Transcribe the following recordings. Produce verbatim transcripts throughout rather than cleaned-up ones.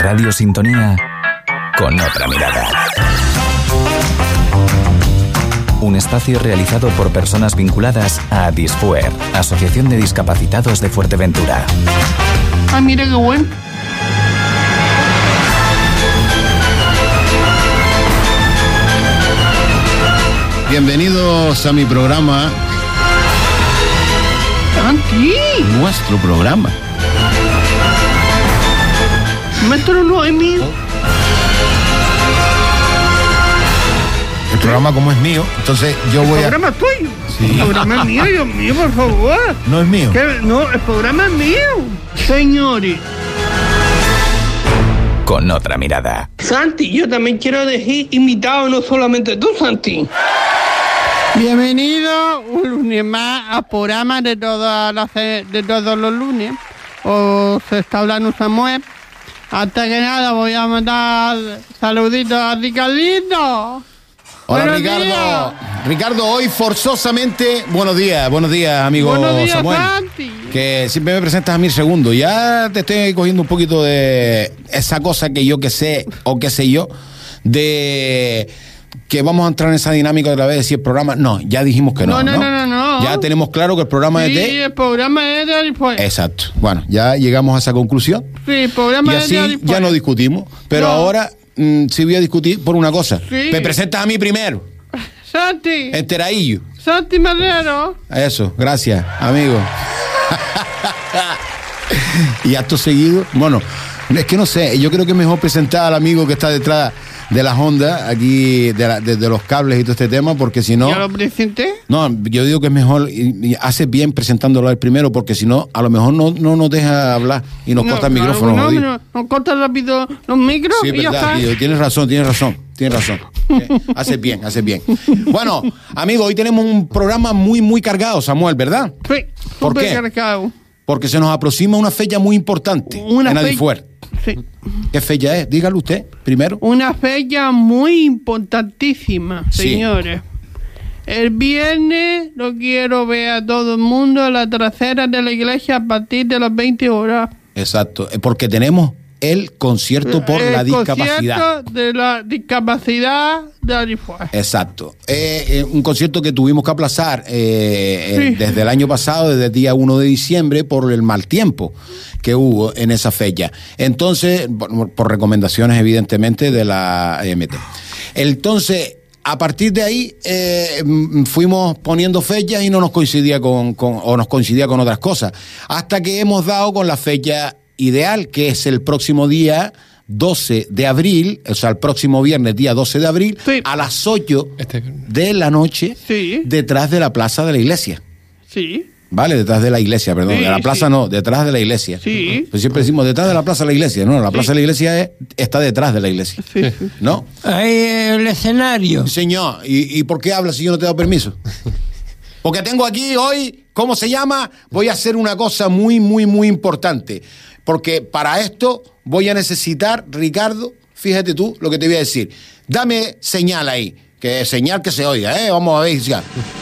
Radio Sintonía con otra mirada. Un espacio realizado por personas vinculadas a Disfuer, Asociación de Discapacitados de Fuerteventura. Ah, mira qué bueno. Bienvenidos a mi programa. Santi. Nuestro programa. Nuestro no es mío. El programa como es mío, entonces yo voy a... El programa es tuyo. Sí. El programa es mío, Dios mío, por favor. No es mío. ¿Qué? No, el programa es mío. Señores. Con otra mirada. Santi, yo también quiero dejar invitado, no solamente tú, Santi. Bienvenido un lunes más al programa de todas las de todos los lunes. Os está hablando Samuel. Antes que nada voy a mandar saluditos a Ricardito. Hola, Buenos Ricardo. días. Ricardo, hoy forzosamente... Buenos días, buenos días, amigo Buenos días, Samuel. Santi. Que siempre me presentas a mí el segundo. Ya te estoy cogiendo un poquito de esa cosa que yo que sé, o qué sé yo, de... que vamos a entrar en esa dinámica otra vez de si el programa... No, ya dijimos que no, No, ¿no? no, no, no, no. Ya tenemos claro que el programa Sí, es de... el programa es de Arifuer. Exacto. Bueno, ya llegamos a esa conclusión. Sí, el programa Y es de así Arifuer. ya no discutimos. Pero No. ahora mm, sí voy a discutir por una cosa. Sí. Me presentas a mí primero. Santi. Enteradillo. Santi Madero. Eso, gracias, amigo. Y acto seguido, bueno, es que no sé, yo creo que es mejor presentar al amigo que está detrás de las ondas, aquí, de, la, de, de los cables y todo este tema, porque si no... ¿Ya lo presenté? No, yo digo que es mejor, y, y hace bien presentándolo al primero, porque si no, a lo mejor no, no nos deja hablar y nos No, corta el claro, micrófono. No, jodido. no, nos corta rápido los micros Sí, y ya verdad, está. tío, tienes razón, tienes razón, tienes razón. Eh, haces bien, haces bien. Bueno, amigo, hoy tenemos un programa muy, muy cargado, Samuel, ¿verdad? Sí, ¿Por súper qué? cargado. Porque se nos aproxima una fecha muy importante Una en fe- Adifuer. Sí. ¿Qué fecha es? Dígalo usted primero. Una fecha muy importantísima, Sí. señores. El viernes lo quiero ver a todo el mundo en la trasera de la iglesia a partir de las veinte horas. Exacto, eh, porque tenemos el concierto por el la discapacidad. concierto de la discapacidad de Arifuer. Exacto. Eh, eh, un concierto que tuvimos que aplazar eh, eh, Sí. desde el año pasado, desde el día uno de diciembre, por el mal tiempo que hubo en esa fecha. Entonces, por, por recomendaciones evidentemente de la E M T. Entonces, a partir de ahí eh, mm, fuimos poniendo fechas y no nos coincidía con, con, o nos coincidía con otras cosas. Hasta que hemos dado con la fecha ideal, que es el próximo día doce de abril, o sea, el próximo viernes, día doce de abril, Sí. a las ocho Este- de la noche, Sí. detrás de la plaza de la iglesia. Sí, ¿Vale? Detrás de la iglesia, perdón. Sí, de la plaza sí. no, detrás de la iglesia. Sí. Pues siempre decimos detrás de la plaza de la iglesia. No, la plaza Sí. de la iglesia es- está detrás de la iglesia. sí, sí. ¿No? Ahí el escenario. Señor, ¿y, y por qué hablas si yo no te he dado permiso? Porque tengo aquí hoy, ¿cómo se llama? Voy a hacer una cosa muy, muy, muy importante. Porque para esto voy a necesitar, Ricardo, fíjate tú lo que te voy a decir. Dame señal ahí, que señal que se oiga, ¿eh? Vamos a ver ya.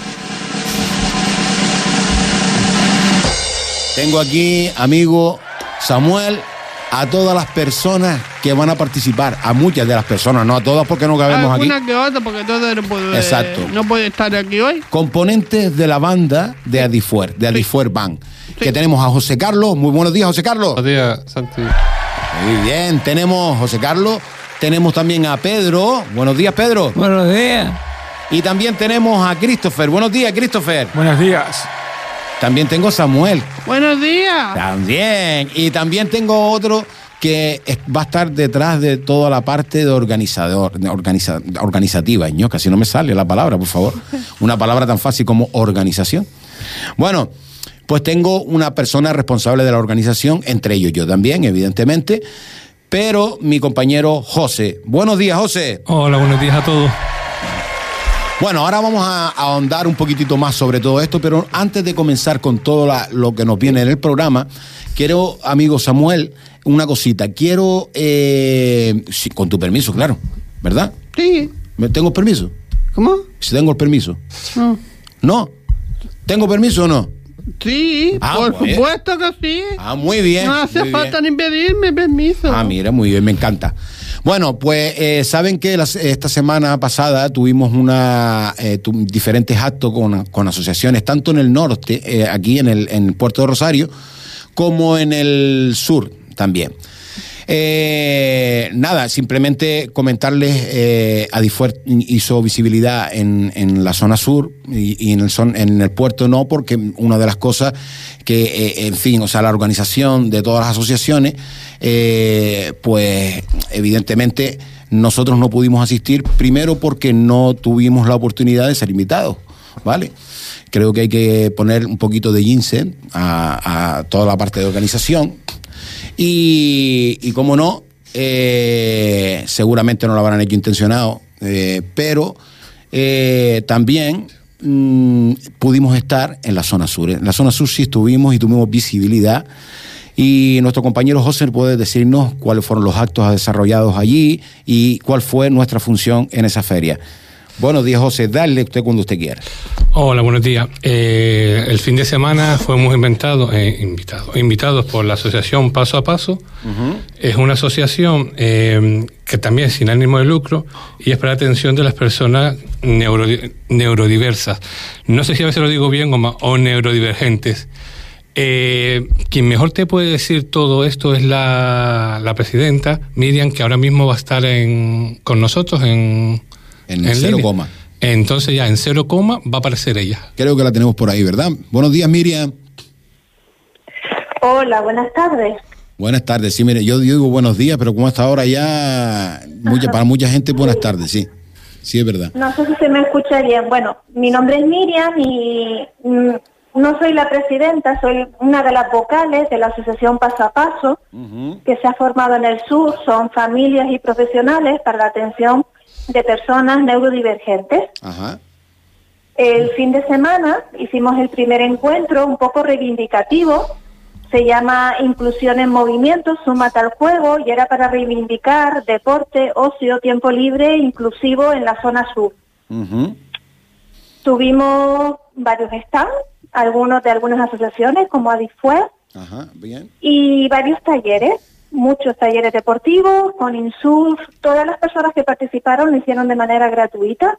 Tengo aquí, amigo Samuel, a todas las personas que van a participar, a muchas de las personas, no a todas porque no cabemos aquí. Alguna que otra, porque todo no puede, Exacto. no puede estar aquí hoy. Componentes de la banda de Adifuer, de Adifuer Band. Sí. Que tenemos a José Carlos. Muy buenos días, José Carlos. Buenos días, Santi. Muy bien, tenemos José Carlos. Tenemos también a Pedro. Buenos días, Pedro. Buenos días. Y también tenemos a Christopher. Buenos días, Christopher. Buenos días. También tengo a Samuel. Buenos días. También. Y también tengo otro que es- va a estar detrás de toda la parte de organizador, de organiza- organizativa. Ño, casi no me sale la palabra, por favor. Una palabra tan fácil como organización. Bueno, pues tengo una persona responsable de la organización, entre ellos yo también, evidentemente, pero mi compañero José. Buenos días, José. Hola, buenos días a todos. Bueno, ahora vamos a ahondar un poquitito más sobre todo esto, pero antes de comenzar con todo la- lo que nos viene en el programa, quiero, amigo Samuel, una cosita. Quiero, eh, sí, con tu permiso, claro, ¿verdad? Sí. ¿Me- ¿Tengo permiso? ¿Cómo? Si tengo el permiso. No. ¿No? ¿Tengo permiso o no? Sí, Ah, por pues. supuesto que sí. Ah, muy bien. No hace muy falta bien. ni pedirme permiso. Ah, mira, muy bien, me encanta. Bueno, pues eh, saben que las- esta semana pasada tuvimos una eh, tu- diferentes actos con, con asociaciones, tanto en el norte, eh, aquí en el, en el puerto de Rosario, como en el sur también. Eh, nada, simplemente comentarles, eh, Adifuer hizo visibilidad en, en la zona sur y, y en, el son, en el puerto no, porque una de las cosas que, eh, en fin, o sea, la organización de todas las asociaciones, eh, pues evidentemente nosotros no pudimos asistir, primero porque no tuvimos la oportunidad de ser invitados, ¿vale? Creo que hay que poner un poquito de ginseng a, a toda la parte de organización. Y, y como no, eh, seguramente no lo habrán hecho intencionado, eh, pero eh, también mmm, pudimos estar en la zona sur. En la zona sur sí estuvimos y tuvimos visibilidad. Y nuestro compañero José puede decirnos cuáles fueron los actos desarrollados allí y cuál fue nuestra función en esa feria. Buenos días, José. Dale usted cuando usted quiera. Hola, buenos días. Eh, el fin de semana fuimos inventados, eh, invitados, invitados por la asociación Paso a Paso. Uh-huh. Es una asociación eh, que también es sin ánimo de lucro y es para la atención de las personas neuro, neurodiversas. No sé si a veces lo digo bien o, más, o neurodivergentes. Eh, quien mejor te puede decir todo esto es la, la presidenta Miriam, que ahora mismo va a estar en, con nosotros en... En, en cero coma. Entonces ya en cero coma va a aparecer ella. Creo que la tenemos por ahí, ¿verdad? Buenos días, Miriam. Hola, buenas tardes. Buenas tardes, sí, mire, yo, yo digo buenos días, pero como hasta ahora ya, mucha, para mucha gente, buenas tardes, sí. Sí, es verdad. No sé si se me escucha bien. Bueno, mi nombre es Miriam y mm, no soy la presidenta, soy una de las vocales de la asociación Paso a Paso, uh-huh. que se ha formado en el sur. Son familias y profesionales para la atención de personas neurodivergentes. Ajá. El fin de semana hicimos el primer encuentro un poco reivindicativo, se llama Inclusión en Movimiento, súmate al juego, y era para reivindicar deporte, ocio, tiempo libre inclusivo en la zona sur. Uh-huh. Tuvimos varios stands, algunos de algunas asociaciones como Adifuer. Ajá, bien. Y varios talleres. Muchos talleres deportivos, con INSURF. Todas las personas que participaron lo hicieron de manera gratuita.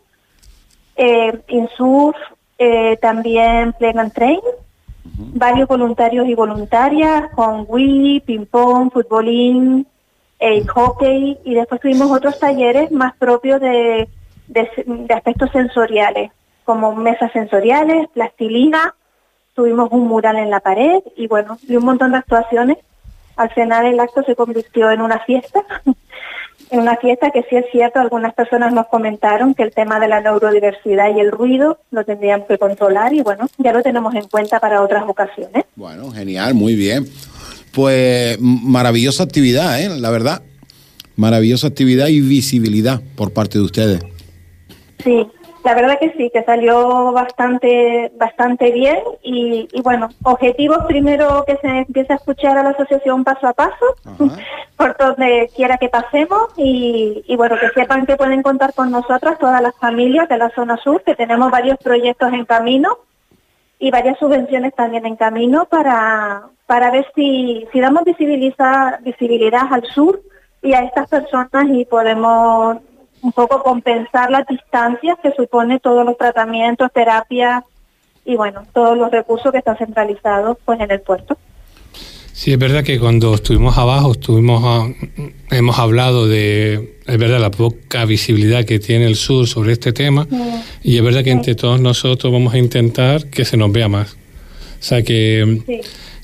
Eh, INSURF, eh, también Play and Train, uh-huh. varios voluntarios y voluntarias con Wii, ping-pong, futbolín, eh, hockey, y después tuvimos otros talleres más propios de, de, de aspectos sensoriales, como mesas sensoriales, plastilina, tuvimos un mural en la pared y bueno, y un montón de actuaciones. Al final el acto se convirtió en una fiesta, en una fiesta que sí es cierto, algunas personas nos comentaron que el tema de la neurodiversidad y el ruido lo tendrían que controlar y bueno, ya lo tenemos en cuenta para otras ocasiones. Bueno, genial, muy bien. Pues maravillosa actividad, ¿eh? La verdad, maravillosa actividad y visibilidad por parte de ustedes. Sí. La verdad que sí, que salió bastante bastante bien y, y bueno, objetivos primero que se empiece a escuchar a la asociación Paso a Paso, ajá. por donde quiera que pasemos y, y bueno, que sepan que pueden contar con nosotras todas las familias de la zona sur, que tenemos varios proyectos en camino y varias subvenciones también en camino para para ver si, si damos visibiliza, visibilidad al sur y a estas personas y podemos un poco compensar las distancias que supone todos los tratamientos, terapias y bueno, todos los recursos que están centralizados pues en el puerto. Sí, es verdad que cuando estuvimos abajo, estuvimos a, hemos hablado de, es verdad, la poca visibilidad que tiene el sur sobre este tema, sí. y es verdad que sí. entre todos nosotros vamos a intentar que se nos vea más. O sea, que, sí.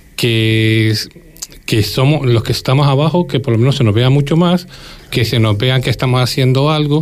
que, que somos los que estamos abajo, que por lo menos se nos vea mucho más, que se nos vean que estamos haciendo algo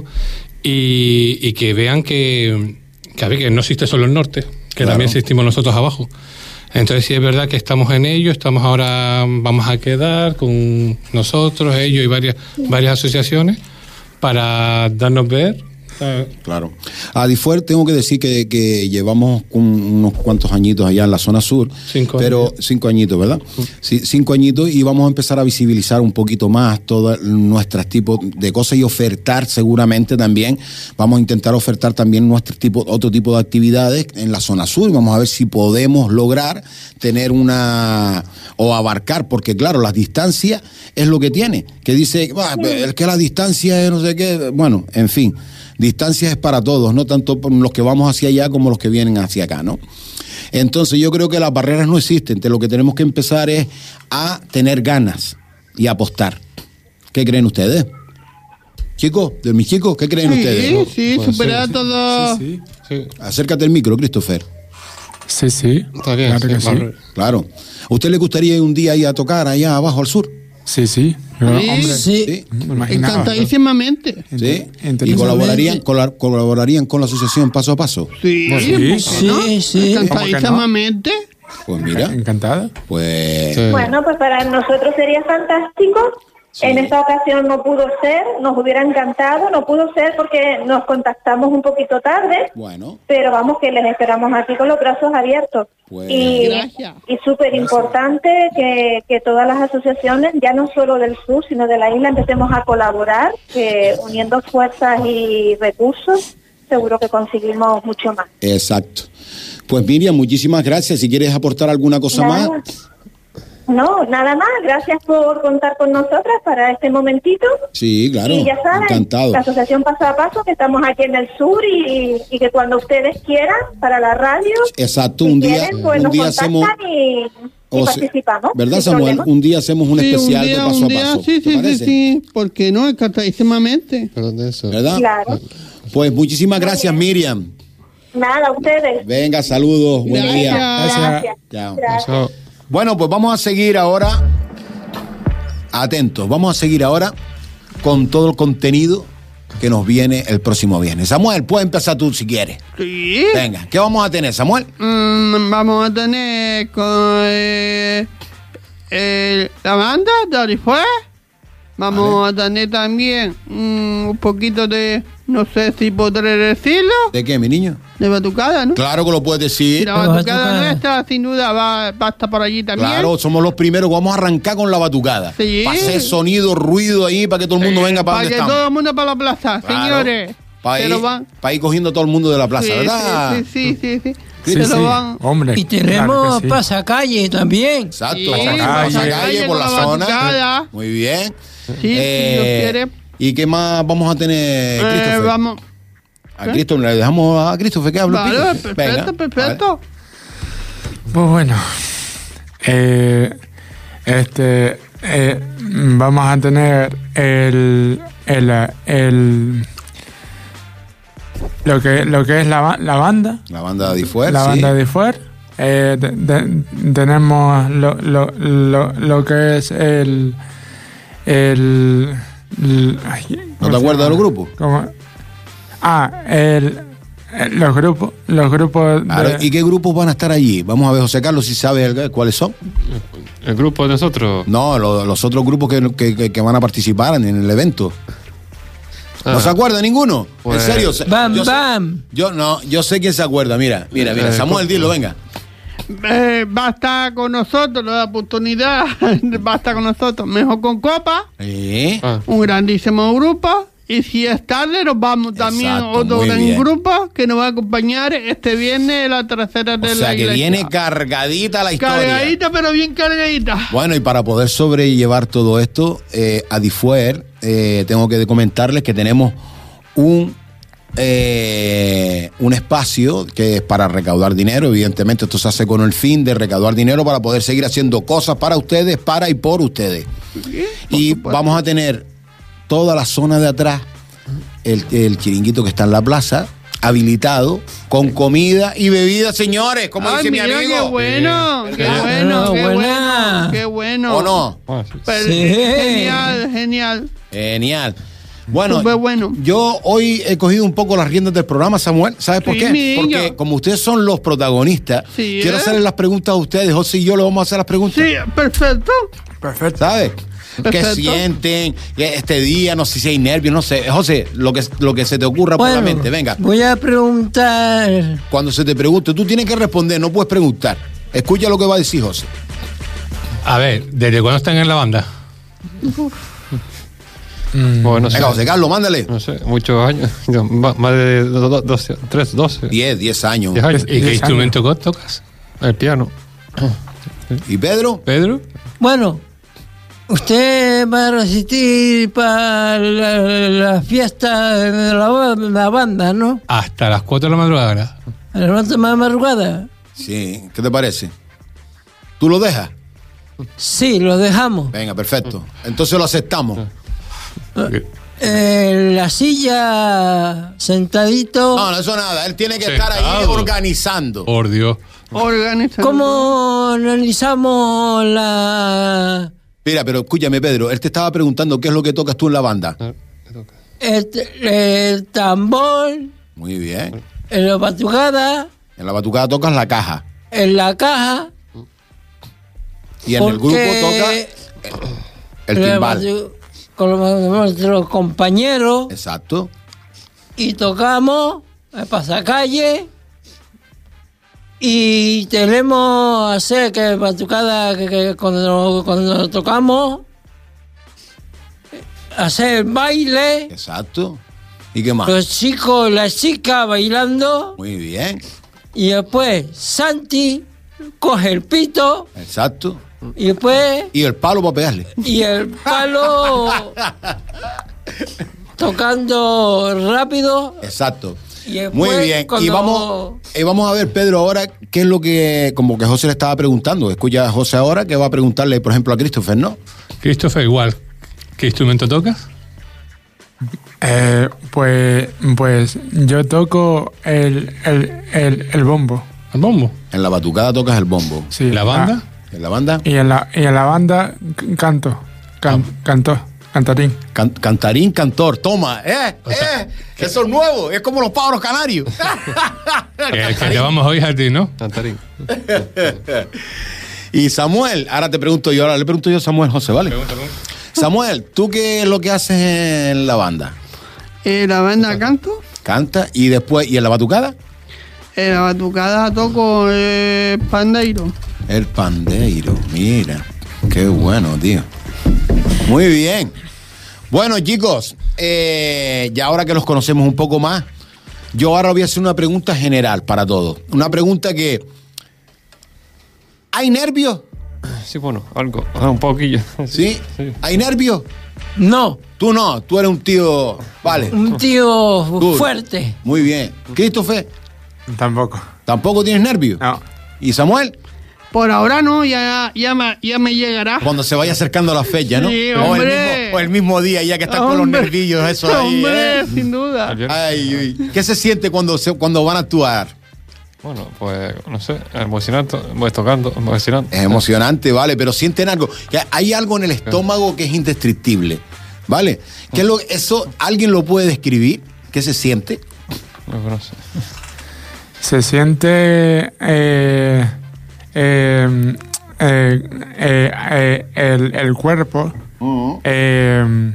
y, y que vean que, que, a ver, que no existe solo el norte, que claro. también existimos nosotros abajo. Entonces sí es verdad que estamos en ello, estamos ahora, vamos a quedar con nosotros, ellos y varias, varias asociaciones para darnos ver Claro. A Difuer tengo que decir que, que llevamos con unos cuantos añitos allá en la zona sur. Cinco pero años. Cinco añitos, ¿verdad? Sí, cinco añitos y vamos a empezar a visibilizar un poquito más todas nuestras tipos de cosas y ofertar seguramente también. Vamos a intentar ofertar también nuestro tipo, otro tipo de actividades en la zona sur. Vamos a ver si podemos lograr tener una o abarcar, porque claro, las distancias es lo que tiene, que dice, bah, es que la distancia es no sé qué, bueno, en fin, distancia es para todos, no tanto por los que vamos hacia allá como los que vienen hacia acá, ¿no? Entonces yo creo que las barreras no existen, lo que tenemos que empezar es a tener ganas y apostar. ¿Qué creen ustedes? Chicos, de mis chicos, ¿qué creen Sí, ustedes? sí, Pues superar sí, todo. Sí, Sí, Acércate al micro, Christopher. sí, sí. está bien. Claro sí, que sí. barre- Claro. ¿A usted le gustaría un día ir a tocar allá abajo al sur? Sí, sí. Yo, Sí. hombre, Sí. Sí. me imaginaba. Encantadísimamente. ¿Sí? Ent- ¿Y ent- colaborarían, cola- colaborarían con la asociación paso a paso? Sí, Pues sí, ¿por qué sí, no? sí. Encantadísimamente. Pues mira, Encantada. pues... Sí. Bueno, pues para nosotros sería fantástico. Sí. En esta ocasión no pudo ser, nos hubiera encantado, no pudo ser porque nos contactamos un poquito tarde, Bueno, pero vamos que les esperamos aquí con los brazos abiertos. Pues- y Gracias. y súper importante que, que todas las asociaciones, ya no solo del sur, sino de la isla, empecemos a colaborar, que uniendo fuerzas y recursos, seguro que conseguimos mucho más. exacto. Pues Miriam, muchísimas gracias. Si quieres aportar alguna cosa Nada. más. No, nada más. Gracias por contar con nosotras para este momentito. Sí, claro. Y ya saben, Encantado. la Asociación Paso a Paso, que estamos aquí en el sur y, y que cuando ustedes quieran, para la radio, Exacto, si un día, quieren, pues un nos día contactan hacemos... y, y o sea, participamos. ¿verdad, sin Samuel? problema. Un día hacemos un Sí, especial un día, de paso un a día, paso. Sí, ¿Te sí, sí, parece? sí. ¿Por qué no? Encantadísimamente. Perdón de eso. ¿Verdad? Claro. Pues muchísimas gracias, Miriam. Nada, ustedes. Venga, saludos. Buen Gracias. día. Gracias. Chao. Gracias. Eso- Bueno, pues vamos a seguir ahora, atentos, vamos a seguir ahora con todo el contenido que nos viene el próximo viernes. Samuel, puedes empezar tú si quieres. Sí. Venga, ¿qué vamos a tener, Samuel? Mm, vamos a tener con eh, eh, la banda de Orifue. Vamos a tener también mm, un poquito de, no sé si podré decirlo, ¿De qué, mi niño? de batucada, ¿no? Claro que lo puedes decir. La La batucada batucada. nuestra, sin duda, va, va a estar por allí también. Claro, somos los primeros. Vamos a arrancar con la batucada. Sí. Para hacer sonido, ruido ahí, para que todo el mundo venga para Para donde que estamos. todo el mundo para la plaza, Claro. señores. Para Se ir, lo van. pa' ir cogiendo todo el mundo de la plaza, Sí, ¿verdad? Sí, sí, sí, sí. Sí, Se sí. lo van. Hombre. Y tenemos claro que sí. pasacalle también. Exacto, Sí, pasacalle, pasacalle por la con la zona. batucada. Muy bien. Sí, si Dios quiere. ¿Y qué más vamos a tener, Eh, Christopher? vamos. A Christopher, le dejamos a Christopher que hable. un Vale, poquito. perfecto, Venga, perfecto. Pues bueno, eh, este, eh, vamos a tener el, el, el lo que lo que es la, ba- la banda, La banda de Difuer, la sí. banda de Fuer. Eh, de- de- tenemos lo, lo, lo, lo que es el el, el- ay, ¿No ¿cómo te se acuerdas de llama? los grupos? ¿Cómo? Ah, el, el- los grupos, los grupos de, Claro, ¿y qué grupos van a estar allí? Vamos a ver, José Carlos, si sabe el- cuáles son. El grupo de nosotros. No, lo- los otros grupos que, que- que- que van a participar en el evento. ¿No Ah. se acuerda ninguno? Pues- En serio. se- Bam, yo sé- bam. yo no, yo sé quién se acuerda. Mira, mira, mira. Eh, Samuel, ¿cómo? dilo, venga. Eh, va a estar con nosotros, la oportunidad va a estar con nosotros. Mejor con Copa, ¿Eh? Ah, un grandísimo grupo. Y si es tarde, nos vamos también a Exacto, otro muy gran bien. grupo que nos va a acompañar este viernes, la tercera de O la sea que iglesia. viene cargadita la historia. Cargadita, pero bien cargadita. Bueno, y para poder sobrellevar todo esto, eh, a Difuer, eh, tengo que comentarles que tenemos un, eh, un espacio que es para recaudar dinero. Evidentemente, esto se hace con el fin de recaudar dinero para poder seguir haciendo cosas para ustedes, para y por ustedes. Y vamos a tener toda la zona de atrás, el, el chiringuito que está en la plaza, habilitado, con comida y bebida, señores, como Ay, dice mi mira, amigo. qué bueno, qué ¿Verdad? bueno, qué Buena. bueno, qué bueno. ¿O no? ah, sí. Pero- Sí. Genial, genial. Genial. Bueno, Súper bueno. yo hoy he cogido un poco las riendas del programa, Samuel. ¿Sabes por Sí, qué? mi niño. Porque como ustedes son los protagonistas, Sí, quiero ¿eh? hacerles las preguntas a ustedes. José y yo le vamos a hacer las preguntas. Sí, perfecto. perfecto. ¿Sabes? ¿Qué Exacto. sienten este día? No sé si hay nervios, no sé. José, lo que, lo que se te ocurra por la Bueno, mente, venga. voy a preguntar. Cuando se te pregunte, tú tienes que responder, no puedes preguntar. Escucha lo que va a decir José. A ver, ¿desde cuándo están en la banda? Bueno, no sé, Venga, José Carlos, mándale. no sé, muchos años, no, más más de do- do- doce, tres, doce, diez, diez años. diez años. ¿Y qué Diez instrumento co- tocas? El piano. ¿Y Pedro? ¿Pedro? Bueno, usted va a resistir para la, la fiesta de la, la banda, ¿no? Hasta las cuatro de la madrugada. A las cuatro de la madrugada. Sí, ¿qué te parece? ¿Tú lo dejas? Sí, lo dejamos. Venga, perfecto. Entonces lo aceptamos. En la silla, sentadito. No, no, eso nada. Él tiene que estar ahí Sentado. organizando. Por Dios. Organizando. ¿Cómo analizamos la Mira, pero escúchame, Pedro. Él te estaba preguntando qué es lo que tocas tú en la banda. el, el tambor, Muy bien. en la batucada, En la batucada tocas la caja. en la caja? Y en el grupo porque toca el la timbal. batu- con nuestros compañeros Exacto. y tocamos el pasacalle y tenemos hacer que batucada que, que cuando, cuando tocamos hacer baile, Exacto. ¿Y qué más? los chicos, las chicas bailando Muy bien. y después Santi coge el pito Exacto. y después Y el palo para pegarle. y el palo tocando rápido. Exacto. Y después, Muy bien. Y cuando- vamos, y vamos a ver, Pedro, ahora qué es lo que, como que José le estaba preguntando. Escucha a José ahora que va a preguntarle, por ejemplo, a Christopher, ¿no? Christopher, igual. ¿Qué instrumento tocas? Eh, pues, pues yo toco el, el, el, el bombo. ¿Al bombo? En la batucada tocas el bombo. Sí. ¿La banda? En la banda, Ah, y, en la, y en la banda c- canto. Can, Canto. Cantarín. can- cantarín, cantor. Toma, ¿eh? ¿eh? Eso es nuevo. Es como los pájaros canarios. Que, que te vamos a oír a ti, ¿no? Cantarín. Y Samuel, ahora te pregunto yo, ahora le pregunto yo a Samuel José, ¿vale? Samuel, ¿tú qué es lo que haces en la banda? En la banda canto. Canta y después, ¿y en la batucada? En la batucada toco el pandeiro. El pandeiro, mira. Qué bueno, tío. Muy bien. Bueno, chicos, eh, ya ahora que los conocemos un poco más, yo ahora voy a hacer una pregunta general para todos. Una pregunta que... ¿Hay nervios? Sí, bueno, algo, ah, un poquillo. ¿Sí? Sí. ¿Hay nervios? No, Tú no, tú eres un tío... Vale. un tío Tú. fuerte. Muy bien. Christopher, Tampoco. ¿tampoco tienes nervios? No. ¿Y Samuel? Por ahora no, ya, ya, me, ya me llegará. Cuando se vaya acercando la fecha, ¿no? Sí, o, el hombre. mismo, o el mismo día, ya que estás con los Hombre. nervios, eso ahí. Hombre, ¿eh? sin duda. Ayer- Ay, uy. ¿Qué se siente cuando, se, cuando van a actuar? Bueno, pues, no sé, emocionante, voy tocando, emocionante. Es emocionante, ¿vale? Pero sienten algo. Que hay algo en el estómago que es indescriptible, ¿vale? ¿Qué es lo, eso alguien lo puede describir? ¿Qué se siente? No, no sé. Se siente eh, eh, eh, eh, eh, el, el cuerpo. eh,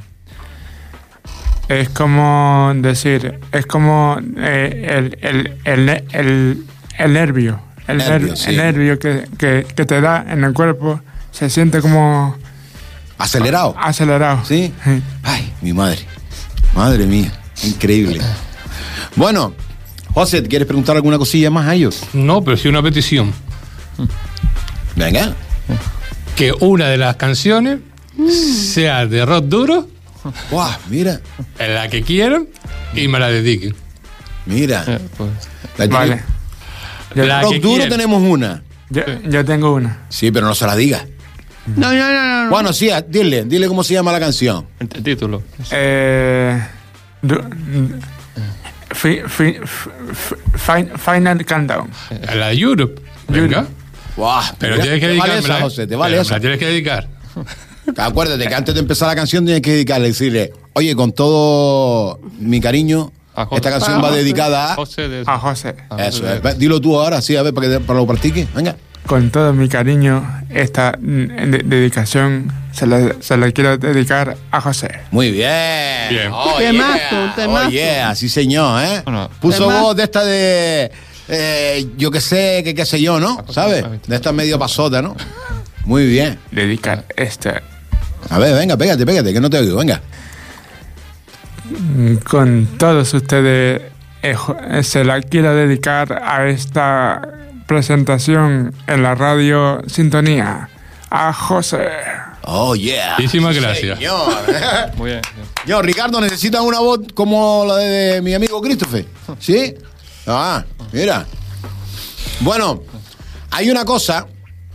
es como decir, es como eh, el, el, el, el, el nervio. El Nervio, nervio, sí. el nervio que, que, que te da en el cuerpo se siente como ¿Acelerado? acelerado. ¿Sí? Ay, mi madre. Madre mía. Increíble. Bueno, José, ¿quieres preguntar alguna cosilla más a ellos? No, pero sí una petición. Venga. Que una de las canciones sea de rock duro, Guau, mira. en la que quieran, y me la dediquen. Mira. Eh, pues, La tiene- Vale. Yo, La Rock que duro quieran. tenemos una. yo, yo tengo una. Sí, pero no se la diga. No, no, no, no. Bueno, sí, dile, dile cómo se llama la canción. el, el título. Eh, du- fi- fi- fi- fin- Final Countdown. La de Europe. Venga. Guau, Pero te- tienes que te vale dedicármela. esa, ¿eh? José, te vale Pero esa. me la tienes que dedicar. Acuérdate que antes de empezar la canción tienes que dedicarle, decirle, oye, con todo mi cariño, A José. esta canción A va José. dedicada a... José de... A José. Ah, Eso de- es. Ve, dilo tú ahora, sí, a ver, para que, para que lo practique. Venga. con todo mi cariño, esta de- dedicación se la, se la quiero dedicar a José. Muy bien. Bien. Oh, Temazo, yeah. temazo. Oh, yeah. Sí, señor, ¿eh? Bueno. Puso Temazo. voz de esta de... eh, yo qué sé, que qué sé yo, ¿no? ¿Sabes? De esta medio pasota, ¿no? Muy bien. Dedicar este A ver, venga, pégate, pégate, que no te oigo, venga. con todos ustedes. eh, jo- eh, se la quiero dedicar a esta presentación en la radio Sintonía a José. Oh, yeah. Muchísimas Sí, gracias. Señor. Muy bien. Yo, Ricardo, ¿necesitas una voz como la de mi amigo Christopher? ¿Sí? Ah, mira. Bueno, hay una cosa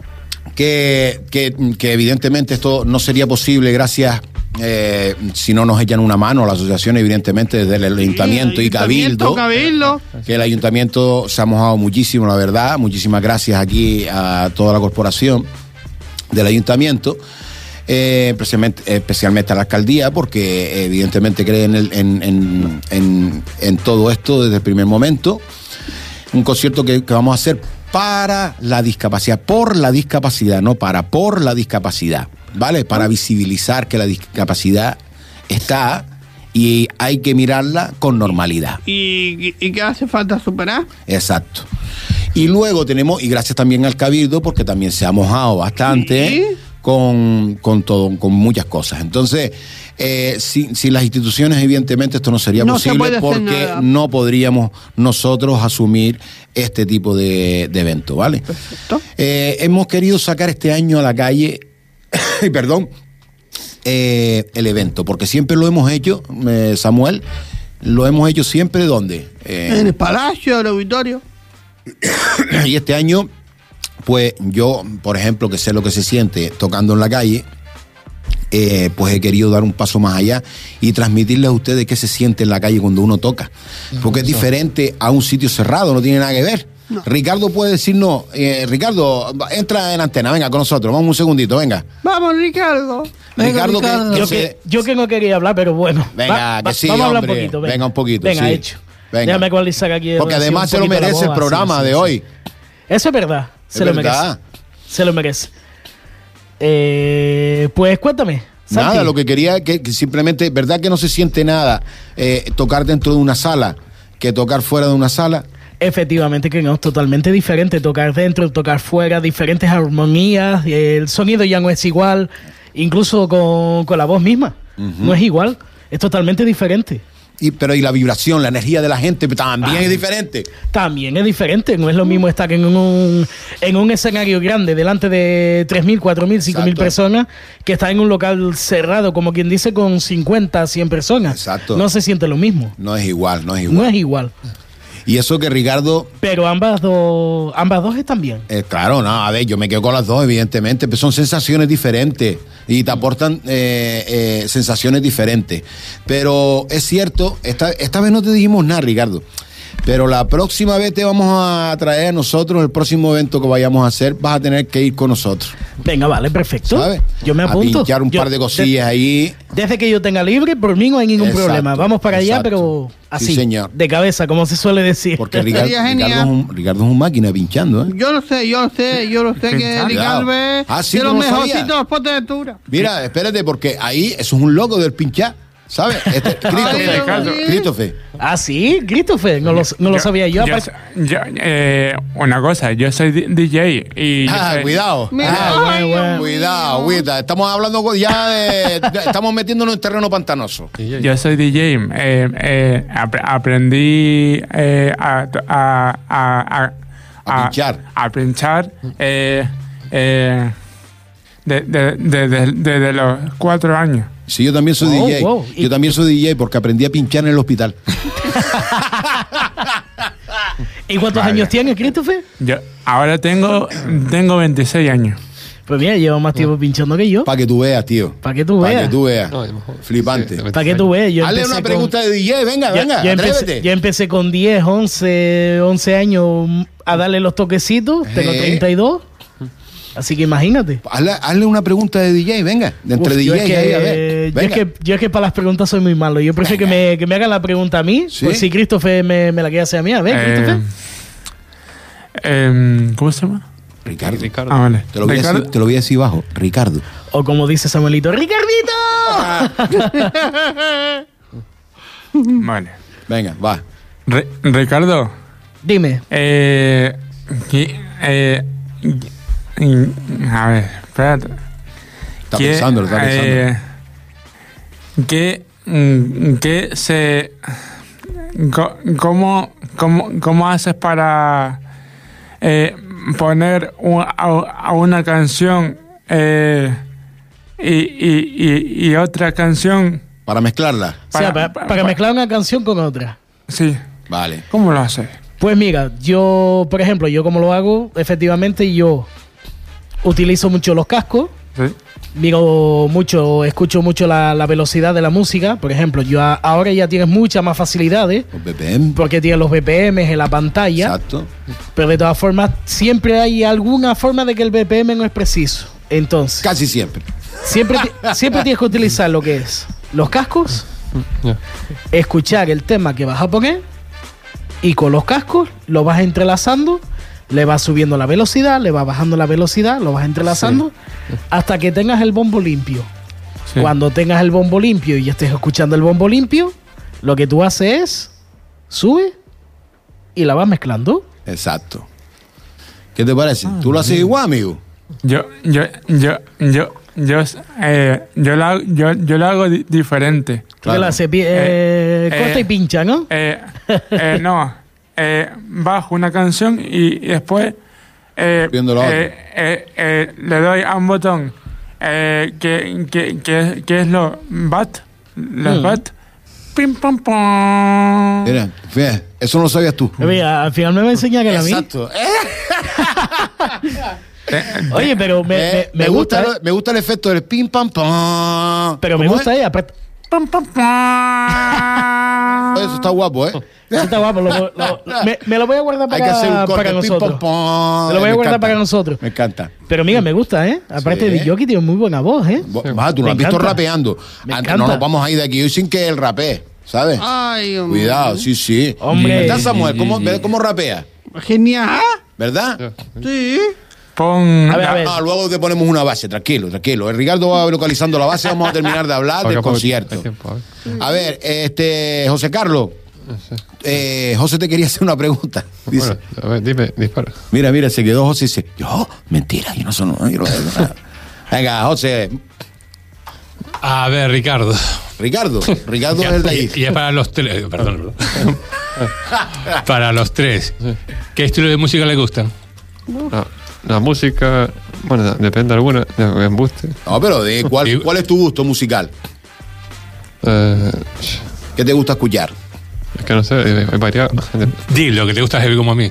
que, que, que evidentemente esto no sería posible gracias, eh, si no nos echan una mano la asociación, evidentemente, desde el ayuntamiento y Ayuntamiento, Cabildo. Cabildo. Que el ayuntamiento se ha mojado muchísimo, la verdad. Muchísimas gracias aquí a toda la corporación del ayuntamiento. Eh, especialmente, especialmente a la alcaldía, porque evidentemente cree en, el- en, en, en, en todo esto desde el primer momento. Un concierto que, que vamos a hacer para la discapacidad, por la discapacidad, no para, por la discapacidad, ¿vale? Para visibilizar que la discapacidad está y hay que mirarla con normalidad. ¿Y, y, y qué hace falta superar? Exacto. Y luego tenemos, y gracias también al Cabildo, porque también se ha mojado bastante Sí. con, con todo, con muchas cosas. Entonces, eh, sin, sin las instituciones, evidentemente, esto no sería No se puede posible hacer porque nada. no podríamos nosotros asumir este tipo de, de evento, ¿vale? Perfecto. Eh, hemos querido sacar este año a la calle, perdón, eh, el evento, porque siempre lo hemos hecho, eh, Samuel, lo hemos hecho siempre, ¿dónde? Eh, En el palacio, el auditorio. y este año, pues yo, por ejemplo, que sé lo que se siente tocando en la calle, eh, pues he querido dar un paso más allá y transmitirles a ustedes qué se siente en la calle cuando uno toca. Porque es diferente a un sitio cerrado, no tiene nada que ver. No. Ricardo puede decirnos, eh, Ricardo, entra en antena, venga con nosotros, vamos un segundito, venga. Vamos, Ricardo. Venga, Ricardo, que- Ricardo. que Yo se- que, yo que no quería hablar, pero bueno. Venga, Va- que va- sí, Vamos a hablar hombre. un poquito. Venga, Venga, un poquito, Venga, sí. hecho. Venga. Déjame actualizar aquí. Porque así además un se lo poquito la merece el voz, programa así, de sí, hoy. sí. Eso es verdad. Se Es lo verdad. merece. Se lo merece. Eh, pues cuéntame. Santi. Nada, lo que quería que, que simplemente, ¿verdad que no se siente nada eh, tocar dentro de una sala que tocar fuera de una sala? Efectivamente que no, es totalmente diferente. Tocar dentro, tocar fuera, diferentes armonías. El sonido ya no es igual, incluso con, con la voz misma. No es igual, es totalmente diferente. Y, pero y la vibración, la energía de la gente también Ah. es diferente. También es diferente, no es lo mismo estar en un, en un escenario grande delante de tres mil, cuatro mil, cinco mil Exacto. personas que estar en un local cerrado, como quien dice, con cincuenta, cien personas. Exacto. No se siente lo mismo, No es igual, no es igual. no es igual. Y eso que Ricardo, Pero ambas dos, ambas dos están bien. eh, claro, no, a ver, yo me quedo con las dos, evidentemente, pero son sensaciones diferentes y te aportan eh, eh, sensaciones diferentes. Pero es cierto, esta, esta vez no te dijimos nada, Ricardo. Pero la próxima vez te vamos a traer a nosotros, el próximo evento que vayamos a hacer, vas a tener que ir con nosotros. Venga, vale, perfecto. ¿Sabes? Yo me A apunto. pinchar un Yo- par de cosillas ahí. Desde que yo tenga libre, por mí no hay ningún Exacto, problema. Vamos para allá, exacto. pero así, Sí, señor. de cabeza, como se suele decir. Porque Ricardo, Sería Ricardo, genial. es un, Ricardo es un máquina pinchando, ¿eh? Yo lo sé, yo lo sé, yo lo sé que Cuidado. Ricardo es Ah, sí, de tú los no sabías. mejorcitos de los potes de altura. Mira, espérate, porque ahí eso es un loco del pinchar, ¿sabes? Este, Christopher, Ricardo. Christopher. Ah, sí, Christopher, no lo, no lo sabía yo. Yo, aparte- yo, eh, una cosa, yo soy D- DJ y... yo Ah, soy- cuidado. Mira, Ah, bueno, ay, bueno. Dios Cuidado, mío. agüita. Estamos hablando con- ya de, de- Estamos metiéndonos en terreno pantanoso. Yo soy D J. eh, eh, ap- aprendí eh, a, a, a, A pinchar. A pinchar eh, eh, de- de- de- de- desde los cuatro años. Sí, yo también soy Wow, D J. wow. Y- Yo también soy D J porque aprendí a pinchar en el hospital. ¿Y cuántos Vale. años tienes, Christopher? Yo ahora tengo, tengo veintiséis años. Pues mira, llevo más tiempo pinchando que yo. Para que tú veas, tío. Para que tú Para veas. que tú veas. No, a lo mejor. Flipante. Sí, Para que tú veas. Yo Hazle empecé una con- pregunta de D J, venga, Ya, venga, ya empecé, atrévete. ya empecé con diez, once, once años a darle los toquecitos. Tengo Eh. treinta y dos. Así que imagínate. Hazle, hazle una pregunta de D J, venga. De entre Uf, D yo, J es que, ahí, a ver. yo, es Venga. que, yo es que para las preguntas soy muy malo. Yo prefiero que me, que me hagan la pregunta a mí. ¿Sí? Por si Christopher me, me la quiere hacer a mí. A ver, Eh, Christopher. em, ¿Cómo se llama? Ricardo. Ricardo. Ah, vale. Te lo, voy a Ricardo. decir, te lo voy a decir bajo. Ricardo. O como dice Samuelito, ¡Ricardito! Vale. Venga, va. Re- Ricardo. Dime. Eh, qui- eh, qui- a ver, espérate. Está ¿Qué, pensando, lo está pensando. eh, ¿qué, mm, qué se... co- ¿Cómo, cómo, cómo haces para eh, poner un- a, a una canción eh, y, y, y, y otra canción? Para mezclarla. O sea, para, para mezclar una canción con otra. Sí. Vale. ¿Cómo lo haces? Pues mira, yo, por ejemplo, yo como lo hago, efectivamente yo utilizo mucho los cascos, Sí. miro mucho, escucho mucho la, la velocidad de la música. Por ejemplo, yo a- ahora ya tienes muchas más facilidades Los B P M. porque tienes los B P Ms en la pantalla, Exacto. pero de todas formas siempre hay alguna forma de que el B P M no es preciso. Entonces, Casi siempre. siempre, ti- siempre tienes que utilizar lo que es los cascos, Ya. escuchar el tema que vas a poner y con los cascos lo vas entrelazando, le vas subiendo la velocidad, le vas bajando la velocidad, lo vas entrelazando hasta que tengas el bombo limpio. Sí. Cuando tengas el bombo limpio y estés escuchando el bombo limpio, lo que tú haces es sube y la vas mezclando. Exacto. ¿Qué te parece? ¿Tú lo haces igual, amigo? Yo, yo, yo, yo, yo, eh, yo, lo, hago- yo, yo lo hago di- diferente. Tú Claro. te la haces pi- eh, Eh, corta eh, y pincha, ¿no? Eh, eh, no, eh, bajo una canción y, y después eh, Viendo la otra. eh, eh, eh, le doy a un botón eh, que, que, que, que es lo bat, los Mm. bat, pim pam pam. Mira, fíjate, eso no lo sabías tú. Mira, al final me va a enseñar que la mí. Exacto. Eh, Oye, pero me, eh, me- me gusta, lo- ¿eh? me gusta el efecto del pim pam pam. Pero me ¿Cómo gusta, es? ¿eh? Apret- Pam, pam, pam. Eso está guapo, ¿eh? Eso está guapo. lo- lo- lo- me, me lo voy a guardar Hay para, que hacer un corte para pim nosotros. pam pam. Me lo voy a Me guardar encanta. para nosotros. Me encanta. Pero mira, me gusta, ¿eh? Aparte Sí. de Yoki, tiene muy buena voz, ¿eh? Bo- Va, tú Me lo has visto encanta. rapeando. Me Antes encanta. no nos vamos a ir de aquí hoy sin que él rapee, ¿sabes? Ay, hombre. Cuidado, sí, sí. Hombre. ¿Verdad, Samuel? ¿Cómo, ¿ves cómo rapea? Genial. ¿Verdad? Sí. Pon A ver, a ver. No, luego te ponemos una base, tranquilo, tranquilo. El Ricardo va localizando la base, vamos a terminar de hablar Porque del poco- concierto. hay tiempo, a ver. A ver, este, José Carlos, eh, José te quería hacer una pregunta. Dice, Bueno, a ver, dime, dispara. mira, mira, se quedó José y dice, yo, mentira, yo no soy... no, yo no- Venga, José, A ver, Ricardo. Ricardo, Ricardo es el de ahí. Y es para los tres. Perdón, perdón. Para los tres. ¿Qué estilo de música le gustan? La, la música, bueno, depende de alguna, de embuste. No, pero de cuál, ¿cuál es tu gusto musical? Eh, ¿Qué te gusta escuchar? es que no sé, hay hay variado. Di lo que te gusta heavy como a mí.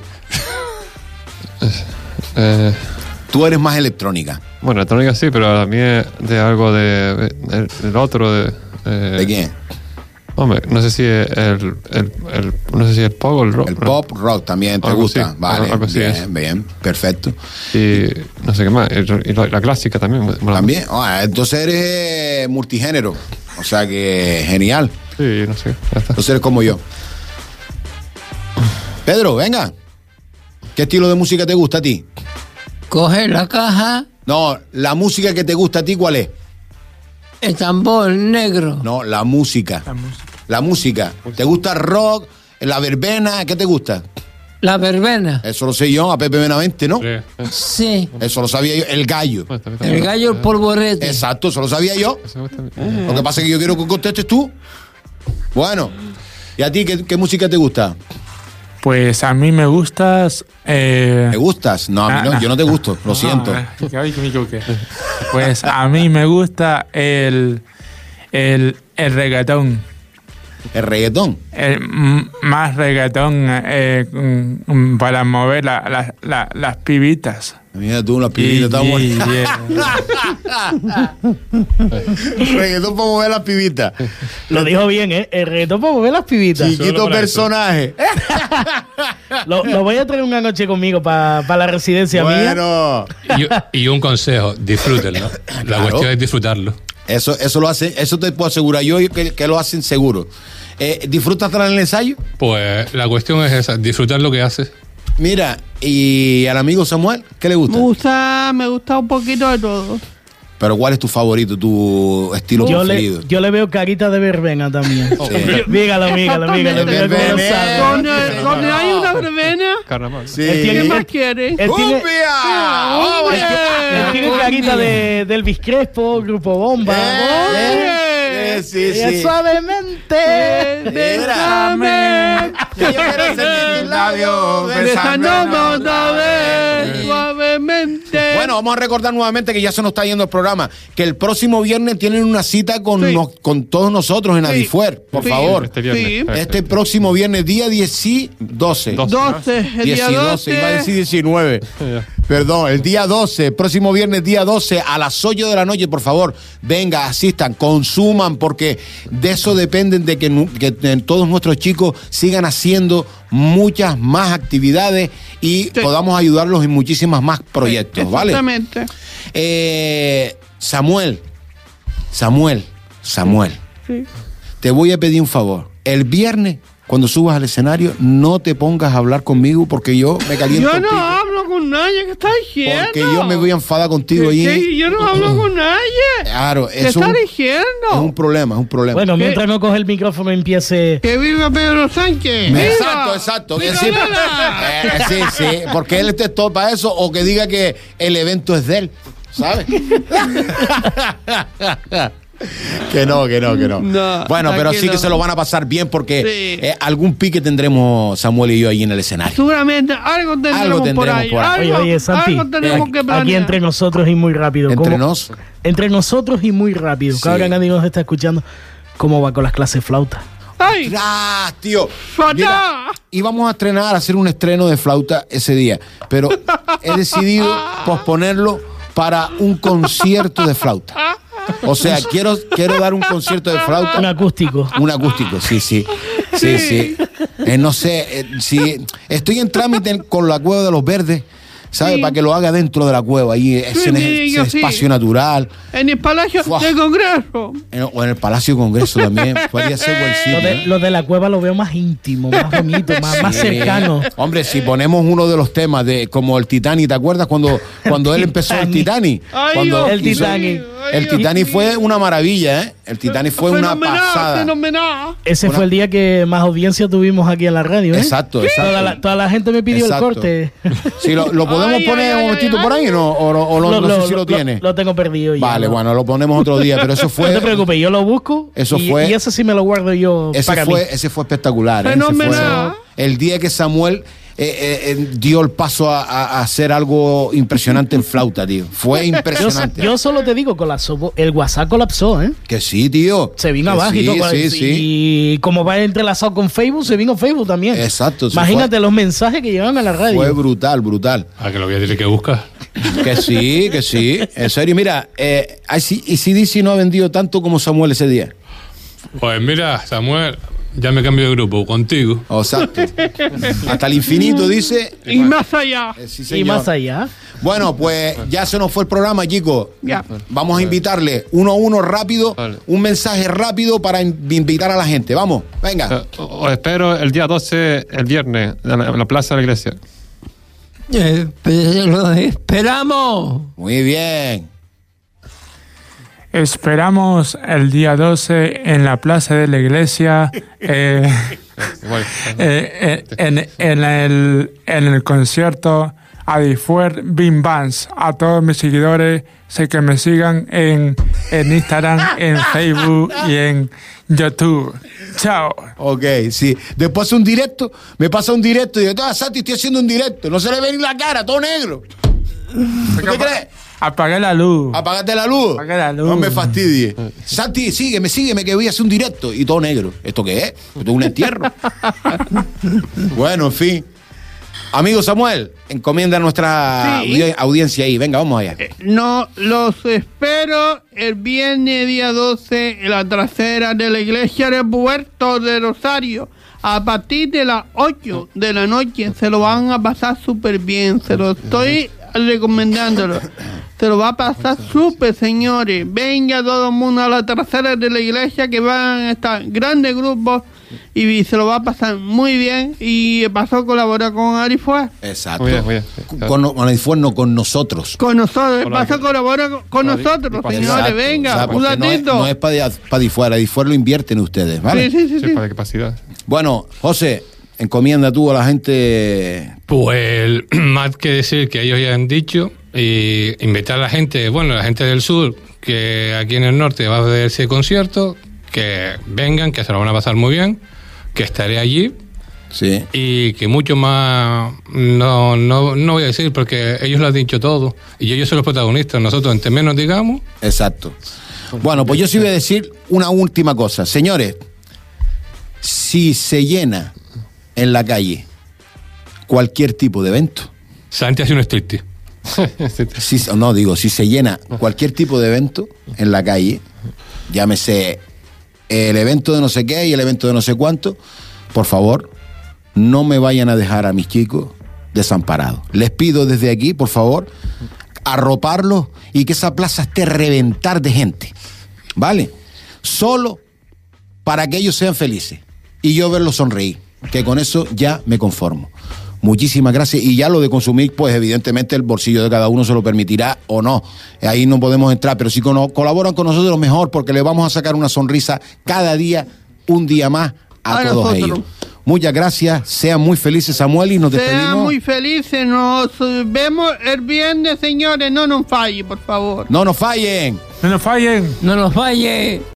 Eh, Tú eres más electrónica. bueno, electrónica sí, pero a mí es de algo de, de- del otro. De, eh, ¿De quién? Hombre, no sé si el, el, el, no sé si el pop o el rock. El ¿no? pop rock también te Algo gusta. así, Vale, algo así bien, es. bien, perfecto. Y no sé qué más. Y, y la, la clásica también. mola También, ah, entonces eres multigénero. O sea que genial. mucho. Sí, no sé, ya está. Entonces eres como yo. Pedro, venga. ¿Qué estilo de música te gusta a ti? Coge la caja, No, la música que te gusta a ti, ¿cuál es? el tambor negro. No, la música. La música. ¿Te gusta el rock? ¿La verbena? ¿Qué te gusta? La verbena. Eso lo sé yo, a Pepe Benavente, ¿no? Eh, Sí. Eso lo sabía yo. El gallo. bueno, también- también- El gallo, el polvorete. Exacto, eso lo sabía yo. Eso me gusta a mí. Lo que pasa es que yo quiero que contestes tú. Bueno, ¿y a ti qué, qué música te gusta? Pues a mí me gustas. Eh, ¿Me gustas? No, a mí no, yo no te gusto, lo siento. Ah, ay, que me equivoqué. Pues a mí me gusta el, el, el reggaetón. El reggaetón. El, mm, más reggaetón eh, mm, mm, para mover la- la- la- las pibitas. Mira tú, las pibitas, está Y- buena. y- Reggaetón para mover las pibitas. Lo dijo bien, ¿eh? El reggaetón para mover las pibitas. Chiquito para personaje. Lo, lo voy a traer una noche conmigo para la residencia mía. Bueno. Y, y un consejo, disfrútenlo. La Claro. cuestión es disfrutarlo. Eso, eso lo hace, eso te puedo asegurar yo que, que lo hacen seguro. Eh, ¿Disfrutas tras el ensayo? Pues la cuestión es esa, disfrutar lo que haces. Mira, y al amigo Samuel, ¿qué le gusta? Me gusta, me gusta un poquito de todo. Pero ¿cuál es tu favorito, tu estilo Yo preferido? le, yo le veo carita de verbena también. Sí. Dígalo, dígalo, dígalo. dígalo cómo lo sabe. Donde, donde hay una verbena, Carnaval. Sí. Él ¿qué tiene- más quiere? Él tiene, ¡Cumbia! ¡Hombre! él tiene carita de, de Elvis Crespo, Grupo Bomba. Eh, sí, Y sí. suavemente. Bésame, Que yo quiero sentir tus labios besándome otra vez, suavemente. Bueno, vamos a recordar nuevamente que ya se nos está yendo el programa, que el próximo viernes tienen una cita con, Sí. nos- con todos nosotros en Sí. Adifuer, por Sí. favor. Este viernes. Sí. Perfecto. Este próximo viernes, día diez y doce. Doce. doce, el diez día y doce, iba a decir doce. diecinueve. Ya. Perdón, el día doce, próximo viernes, día doce, a las ocho de la noche, por favor, venga, asistan, consuman, porque de eso dependen de que, nu- que eh, todos nuestros chicos sigan haciendo muchas más actividades y Sí. podamos ayudarlos en muchísimas más proyectos, ¿vale? Exactamente. Eh, Samuel, Samuel, Samuel, Sí. te voy a pedir un favor. El viernes, cuando subas al escenario, no te pongas a hablar conmigo porque yo me caliento. Yo no contigo. hablo con nadie, ¿qué estás diciendo? Porque yo me voy a enfadar contigo ¿Qué- allí. qué? Yo no hablo con nadie. Claro, ¿Qué es un, estás diciendo? es un problema, es un problema. Bueno, ¿Qué? mientras no coge el micrófono empiece. ¡Que viva Pedro Sánchez! ¡Viva! Exacto, exacto. Que ¡Viva sí, Lola! eh, sí, sí, porque él esté todo para eso o que diga que el evento es de él, ¿sabes? Que no, que no, que no. No, bueno, pero aquí sí que no. se lo van a pasar bien porque Sí. eh, algún pique tendremos Samuel y yo ahí en el escenario. Seguramente algo tendremos, Algo tendremos por ahí. por ahí. Oye, Algo, oye, Santi, algo tenemos eh, que planear. Aquí entre nosotros y muy rápido. Entre ¿Cómo- nos. Entre nosotros y muy rápido. Sí. Que ahora nadie nos está escuchando. ¿Cómo va con las clases flauta? ¡Ay! ¡Ah, tío! ¡Fatá! Mira, íbamos a estrenar, a hacer un estreno de flauta ese día, pero he decidido posponerlo para un concierto de flauta. O sea, quiero, quiero dar un concierto de flauta. Un acústico. Un acústico, sí, sí. Sí, sí. Eh, no sé, eh, si estoy en trámite con la Cueva de los Verdes, ¿sabes? Sí. Para que lo haga dentro de la cueva, ahí ese, Sí, ese sí, yo sí. espacio natural. En el Palacio Fuah. del Congreso. En- o en el Palacio de Congreso también. Podría ser buen Lo sitio. de, ¿eh? lo de la cueva lo veo más íntimo, más bonito, más, más Sí. cercano. Hombre, si ponemos uno de los temas de como el Titanic, ¿te acuerdas cuando, cuando él empezó el Titanic? Ay, Cuando El hizo- Titanic. Ay, El Dios Titanic mío. fue una maravilla, ¿eh? El Titanic fue una Fenomenal, pasada. fenomenal. Ese Una- fue el día que más audiencia tuvimos aquí en la radio, ¿eh? Exacto, exacto. Toda la, toda la gente me pidió Exacto. el corte. Si lo, lo podemos Ay, poner ay, un ay, momentito ay, por ahí, ¿no? O, no- o no, no sé si lo, tiene. Lo, tengo perdido ya. Vale, ¿no? bueno, lo ponemos otro día, pero eso fue. No te preocupes, yo lo busco. Eso y, fue- y eso sí me lo guardo yo Ese para fue, mí. ese fue espectacular. ¿eh? Ese fue Fenomenal. el día que Samuel eh, eh, eh, dio el paso a, a- a hacer algo impresionante en flauta, tío. Fue Yo, impresionante. yo solo te digo, colapsó. El WhatsApp colapsó, ¿eh? Que sí, tío. Se vino Que abajo y sí, todo. Sí, sí. Y como va entrelazado con Facebook, se vino Facebook también. Exacto. se Imagínate los mensajes que llegaban a la Fue, radio. fue brutal, brutal. ¿A que lo voy a decir que buscas? Que sí, que sí. En serio, mira, eh, A C D C no ha vendido tanto como Samuel ese día. Pues mira, Samuel, ya me cambio de grupo contigo. Exacto. Hasta el infinito, dice. Y más allá. Eh, sí, Y señor. más allá. Bueno, pues ya se nos fue el programa, chicos. Ya. Vamos a invitarle uno a uno rápido, Vale. un mensaje rápido para in- invitar a la gente. Vamos, venga. Eh, Os espero el día doce, el viernes, en la, en la plaza de la iglesia. Eh, pero lo esperamos. Muy bien. Esperamos el día doce en la plaza de la iglesia, eh, Igual. eh, eh, en, en el, en el concierto Adifuer Bim Bands. A todos mis seguidores, sé que me sigan en, en Instagram, en Facebook y en YouTube. Chao. Ok, sí. Después hace un directo, me pasa un directo y digo, ah, Santi, estoy haciendo un directo. No se le ve ni la cara, todo negro. ¿Tú te crees? Apagué la luz. Apagate la luz. Apaga la luz. No me fastidie. Santi, sígueme, sígueme, que voy a hacer un directo. Y todo negro. ¿Esto qué es? Esto es un entierro. Bueno, en fin. Amigo Samuel, encomienda nuestra Sí. audi- audiencia ahí. Venga, vamos allá. No, los espero el viernes día doce en la trasera de la iglesia de Puerto de Rosario. A partir de las ocho de la noche se lo van a pasar súper bien. Se lo estoy recomendándolo. Se lo va a pasar súper, señores. Venga todo el mundo a la trasera de la iglesia que van a estar grandes grupos y se lo va a pasar muy bien y pasó a colaborar con Arifuer. Exacto. Muy bien, muy bien. Con, con Arifuer, no con nosotros. Con nosotros, Con pasó la- a colaborar con, con la- nosotros, la- señores, Exacto. venga, O sea, un porque no es, ratito. no es para Adifuer, Adifuer lo invierten ustedes, ¿vale? Sí, sí, sí, Sí, sí. para capacidad. Bueno, José, encomienda tú a la gente. Pues más que decir que ellos ya han dicho, y invitar a la gente, bueno, la gente del sur, que aquí en el norte va a ver ese concierto, que vengan, que se lo van a pasar muy bien, que estaré allí Sí. y que mucho más no, no, no voy a decir porque ellos lo han dicho todo y ellos son los protagonistas, nosotros entre menos digamos. Exacto. Bueno, pues yo sí voy a decir una última cosa. Señores, si se llena en la calle cualquier tipo de evento, Santi hace un striptease. si, no digo, si se llena cualquier tipo de evento en la calle, llámese el evento de no sé qué y el evento de no sé cuánto, por favor, no me vayan a dejar a mis chicos desamparados. Les pido desde aquí, por favor, arroparlos y que esa plaza esté a reventar de gente, ¿vale? Solo para que ellos sean felices y yo verlos sonreír, que con eso ya me conformo. Muchísimas gracias. Y ya lo de consumir, pues evidentemente el bolsillo de cada uno se lo permitirá o no. Ahí no podemos entrar, pero si cono- colaboran con nosotros mejor, porque le vamos a sacar una sonrisa cada día, un día más a, A todos nosotros. ellos. Muchas gracias, sean muy felices, Samuel, y nos Sean despedimos. muy felices, nos vemos el viernes, señores, no nos falle, por favor. No nos fallen. No nos fallen. No nos falle.